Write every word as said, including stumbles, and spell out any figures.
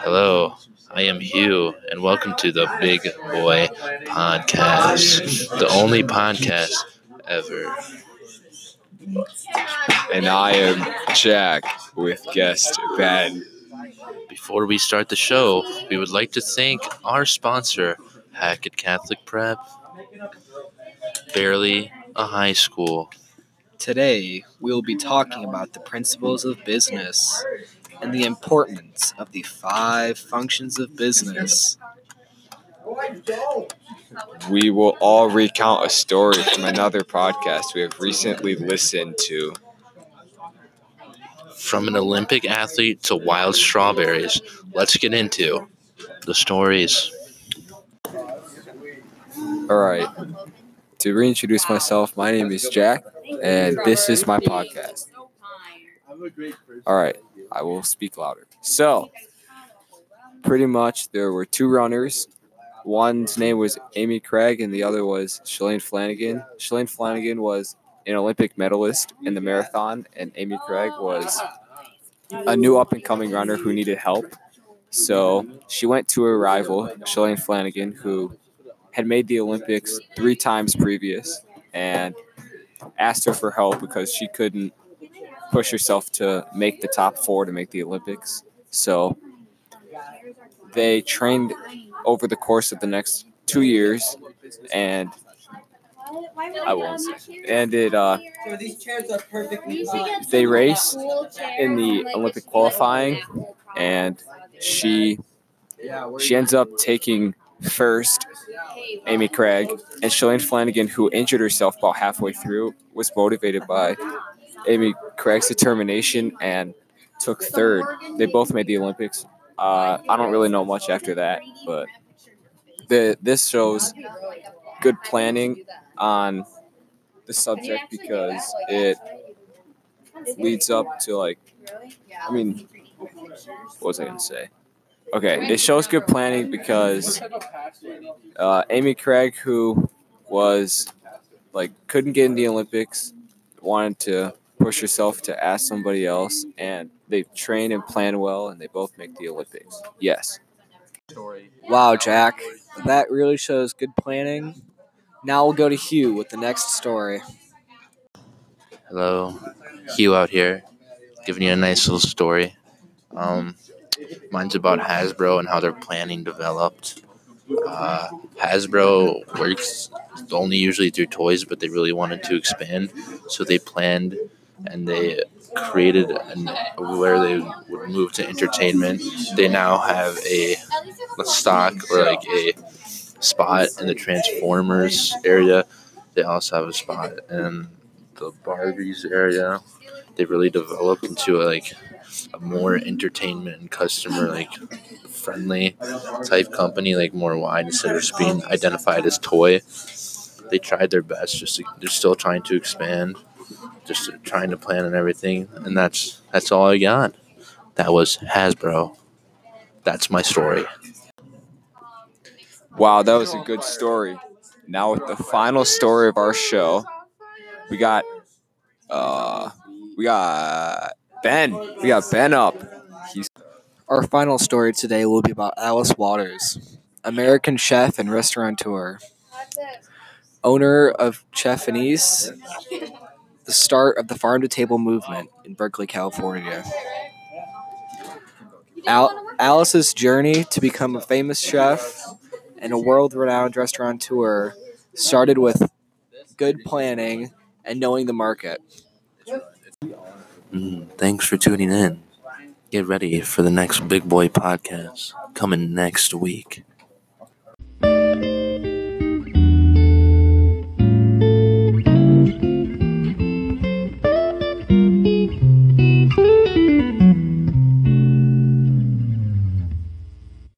Hello, I am Hugh, and welcome to the Big Boy Podcast, the only podcast ever. And I am Jack with guest Ben. Before we start the show, we would like to thank our sponsor, Hackett Catholic Prep, barely a high school. Today, we'll be talking about the principles of business and the importance of the five functions of business. We will all recount a story from another podcast we have recently listened to. From an Olympic athlete to wild strawberries, let's get into the stories. All right. To reintroduce myself, my name is Jack, and this is my podcast. All right. I will speak louder. So, pretty much there were two runners. One's name was Amy Craig, and the other was Shalane Flanagan. Shalane Flanagan was an Olympic medalist in the marathon, and Amy Craig was a new up-and-coming runner who needed help. So she went to her rival, Shalane Flanagan, who had made the Olympics three times previous, and asked her for help because she couldn't push herself to make the top four to make the Olympics. So they trained over the course of the next two years, and I won't say. And it uh, they raced in the Olympic qualifying, and she she ends up taking first, Amy Craig, and Shalane Flanagan, who injured herself about halfway through, was motivated by Amy Craig's determination and took third. They both made the Olympics. Uh, I don't really know much after that, but the this shows good planning on the subject because it leads up to, like, I mean, what was I going to say? Okay, it shows good planning because uh, Amy Craig, who was, like, couldn't get in the Olympics, wanted to push herself to ask somebody else, and they train and plan well, and they both make the Olympics. Yes. Wow, Jack, that really shows good planning. Now we'll go to Hugh with the next story. Hello, Hugh out here, giving you a nice little story. Um, mine's about Hasbro and how their planning developed. Uh, Hasbro works only usually through toys, but they really wanted to expand, so they planned and they created an, where they would move to entertainment. They now have a, a stock or like a spot in the Transformers area. They also have a spot in the Barbies area. They really developed into a, like a more entertainment and customer like friendly type company, like more wide instead of just being identified as toy. They tried their best. Just to, they're still trying to expand, just trying to plan and everything. And that's that's all I got. That was Hasbro. That's my story. Wow, that was a good story. Now with the final story of our show, we got uh we got Ben. We got Ben up. He's Our final story today will be about Alice Waters, American chef and restaurateur, owner of Chef Anise, the start of the farm-to-table movement in Berkeley, California. Al- Alice's journey to become a famous chef and a world-renowned restaurateur started with good planning and knowing the market. Mm, thanks for tuning in. Get ready for the next Big Boy Podcast coming next week.